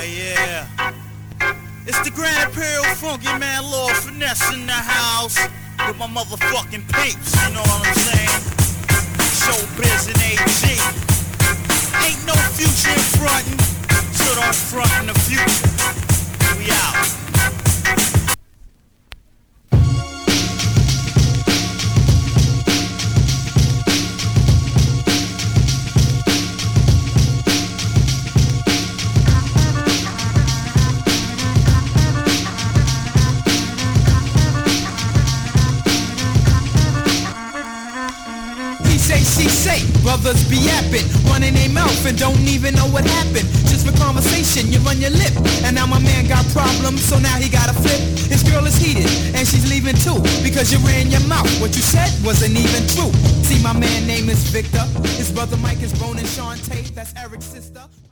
Yeah. It's the Grand Imperial Funky Man Lord Finesse in the house with my motherfucking peeps, you know what I'm saying? Showbiz and AG. Ain't no future in frontin', so don't front in the future. We out. She say, brothers be yapping, running their mouth and don't even know what happened. Just for conversation, you run your lip. And now my man got problems, so now he gotta flip. His girl is heated, and she's leaving too, because you ran your mouth. What you said wasn't even true. See, my man name is Victor. His brother Mike is Ronan Shantae, that's Eric's sister.